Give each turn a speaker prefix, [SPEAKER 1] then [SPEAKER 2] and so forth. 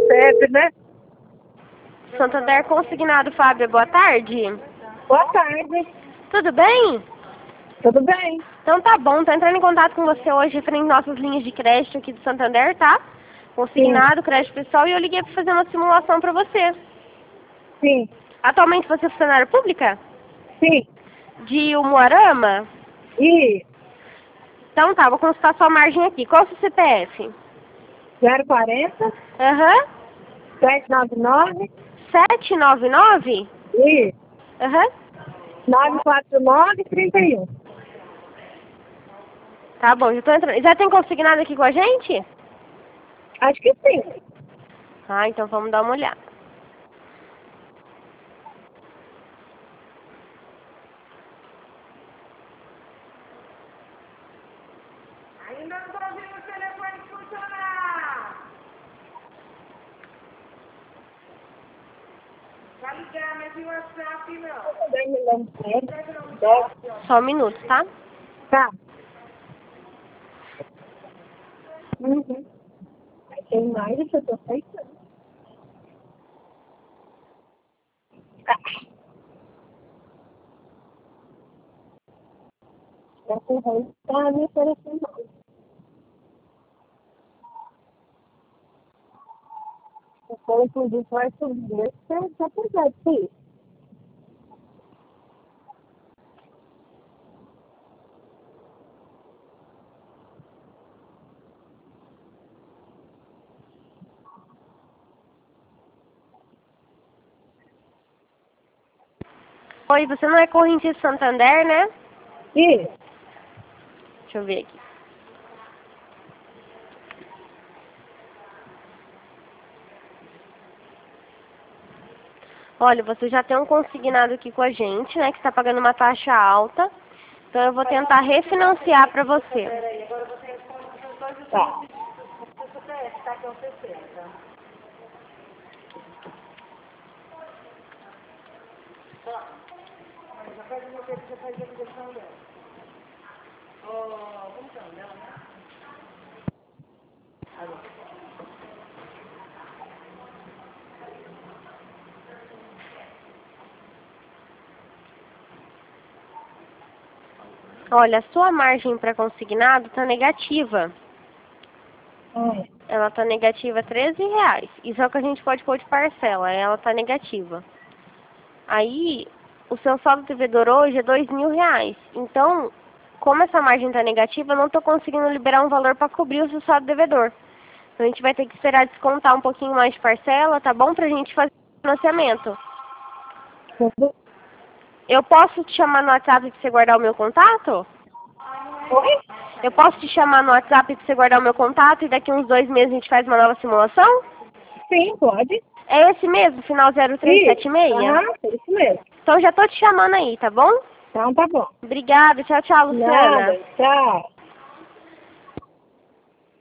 [SPEAKER 1] recebe, né?
[SPEAKER 2] Santander Consignado, Fábio, boa tarde.
[SPEAKER 1] Boa tarde.
[SPEAKER 2] Tudo bem?
[SPEAKER 1] Tudo bem?
[SPEAKER 2] Então tá bom, tô entrando em contato com você hoje referente às nossas linhas de crédito aqui do Santander, tá? Consignado, crédito pessoal, e eu liguei pra fazer uma simulação pra você.
[SPEAKER 1] Sim.
[SPEAKER 2] Atualmente você é funcionária pública?
[SPEAKER 1] Sim.
[SPEAKER 2] De Umuarama?
[SPEAKER 1] E
[SPEAKER 2] Então tá, vou consultar sua margem aqui. Qual é o seu CPF?
[SPEAKER 1] 040
[SPEAKER 2] Aham.
[SPEAKER 1] 799
[SPEAKER 2] 799?
[SPEAKER 1] e
[SPEAKER 2] Aham.
[SPEAKER 1] 949 31.
[SPEAKER 2] Tá bom, já tô entrando. Já tem consignado aqui com a gente?
[SPEAKER 1] Acho que sim.
[SPEAKER 2] Ah, então vamos dar uma olhada.
[SPEAKER 1] Ainda não tô ouvindo o telefone funcionar. Vai ligar, mas o WhatsApp não.
[SPEAKER 2] Só um minuto, tá?
[SPEAKER 1] Tá. Uhum. Tem mais do que eu tô aceitando. Tá com raiva, tá me oferecendo mais. Eu falo, inclusive, vai subir. Tá pesado, sim.
[SPEAKER 2] Oi, você não é correntista Santander, né?
[SPEAKER 1] E
[SPEAKER 2] Deixa eu ver aqui. Olha, você já tem um consignado aqui com a gente, né? Que está pagando uma taxa alta. Então eu vou tentar refinanciar para você.
[SPEAKER 1] tá.
[SPEAKER 2] Olha, a sua margem para consignado está negativa.
[SPEAKER 1] Hum.
[SPEAKER 2] Ela está negativa R$ 13. Isso é o que a gente pode pôr de parcela. Ela está negativa. Aí, o seu saldo devedor hoje é R$ 2.000. Então, como essa margem está negativa, eu não estou conseguindo liberar um valor para cobrir o seu saldo devedor. Então, a gente vai ter que esperar descontar um pouquinho mais de parcela, tá bom? Pra gente fazer o financiamento.
[SPEAKER 1] Tudo.
[SPEAKER 2] Eu posso te chamar no WhatsApp pra você guardar o meu contato?
[SPEAKER 1] Oi?
[SPEAKER 2] Eu posso te chamar no WhatsApp pra você guardar o meu contato e daqui uns 2 meses a gente faz uma nova simulação?
[SPEAKER 1] Sim, pode.
[SPEAKER 2] É esse mesmo, final
[SPEAKER 1] Isso.
[SPEAKER 2] 0376?
[SPEAKER 1] Aham, é isso mesmo.
[SPEAKER 2] Então já tô te chamando aí, tá bom?
[SPEAKER 1] Então tá bom.
[SPEAKER 2] Obrigada, tchau, tchau, Luciana.
[SPEAKER 1] Nada. Tchau.